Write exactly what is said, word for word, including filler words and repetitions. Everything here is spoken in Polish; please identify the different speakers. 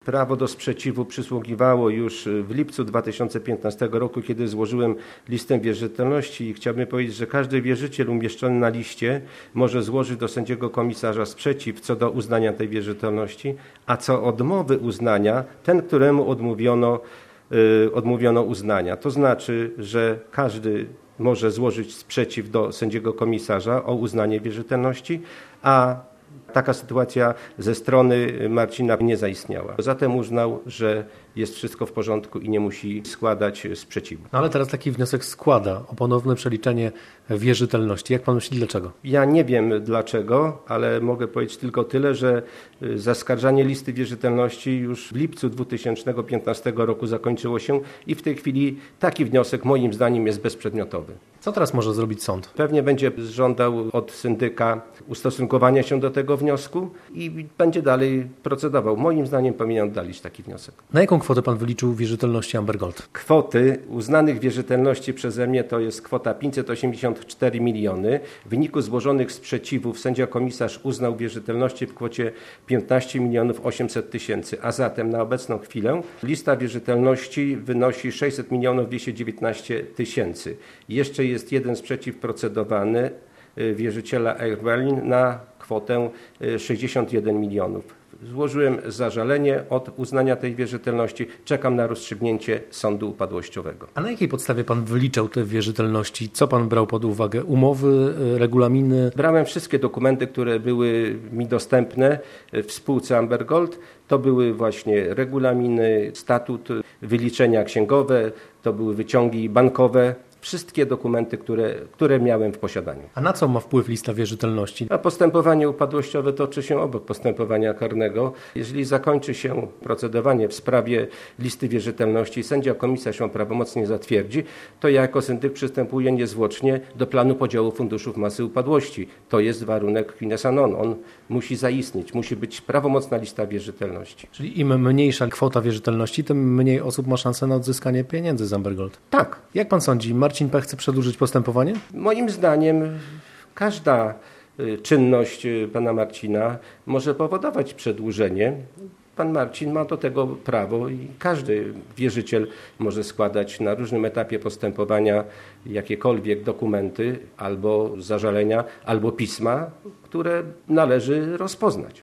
Speaker 1: Prawo do sprzeciwu przysługiwało już w lipcu dwa tysiące piętnastego roku, kiedy złożyłem listę wierzytelności i chciałbym powiedzieć, że każdy wierzyciel umieszczony na liście może złożyć do sędziego komisarza sprzeciw co do uznania tej wierzytelności, a co odmowy uznania ten, któremu odmówiono, yy, odmówiono uznania. To znaczy, że każdy może złożyć sprzeciw do sędziego komisarza o uznanie wierzytelności, a taka sytuacja ze strony Marcina nie zaistniała. Zatem uznał, że jest wszystko w porządku i nie musi składać sprzeciwu.
Speaker 2: No ale teraz taki wniosek składa o ponowne przeliczenie wierzytelności. Jak pan myśli, dlaczego?
Speaker 1: Ja nie wiem dlaczego, ale mogę powiedzieć tylko tyle, że zaskarżanie listy wierzytelności już w lipcu dwa tysiące piętnastego roku zakończyło się i w tej chwili taki wniosek moim zdaniem jest bezprzedmiotowy.
Speaker 2: Co teraz może zrobić sąd?
Speaker 1: Pewnie będzie żądał od syndyka ustosunkowania się do tego wniosku i będzie dalej procedował. Moim zdaniem powinien oddalić taki wniosek.
Speaker 2: Na jaką kwotę pan wyliczył wierzytelności Amber Gold?
Speaker 1: Kwoty uznanych wierzytelności przeze mnie to jest kwota pięćset osiemdziesiąt cztery miliony. W wyniku złożonych sprzeciwów sędzia komisarz uznał wierzytelności w kwocie piętnaście milionów osiemset tysięcy, a zatem na obecną chwilę lista wierzytelności wynosi sześćset milionów dwieście dziewiętnaście tysięcy. Jeszcze jest jeden sprzeciw procedowany wierzyciela Air Berlin na kwotę sześćdziesiąt jeden milionów. Złożyłem zażalenie od uznania tej wierzytelności. Czekam na rozstrzygnięcie sądu upadłościowego.
Speaker 2: A na jakiej podstawie pan wyliczał te wierzytelności? Co pan brał pod uwagę? Umowy, regulaminy?
Speaker 1: Brałem wszystkie dokumenty, które były mi dostępne w spółce Amber Gold. To były właśnie regulaminy, statut, wyliczenia księgowe, to były wyciągi bankowe. Wszystkie dokumenty, które, które miałem w posiadaniu.
Speaker 2: A na co ma wpływ lista wierzytelności?
Speaker 1: A postępowanie upadłościowe toczy się obok postępowania karnego. Jeżeli zakończy się procedowanie w sprawie listy wierzytelności i sędzia komisarz ją prawomocnie zatwierdzi, to ja jako syndyk przystępuję niezwłocznie do planu podziału funduszów masy upadłości. To jest warunek sine qua non. On musi zaistnieć, musi być prawomocna lista wierzytelności.
Speaker 2: Czyli im mniejsza kwota wierzytelności, tym mniej osób ma szansę na odzyskanie pieniędzy z Amber Gold.
Speaker 1: Tak.
Speaker 2: Jak pan sądzi, Marcin P. chce przedłużyć postępowanie?
Speaker 1: Moim zdaniem każda czynność pana Marcina może powodować przedłużenie. Pan Marcin ma do tego prawo i każdy wierzyciel może składać na różnym etapie postępowania jakiekolwiek dokumenty albo zażalenia, albo pisma, które należy rozpoznać.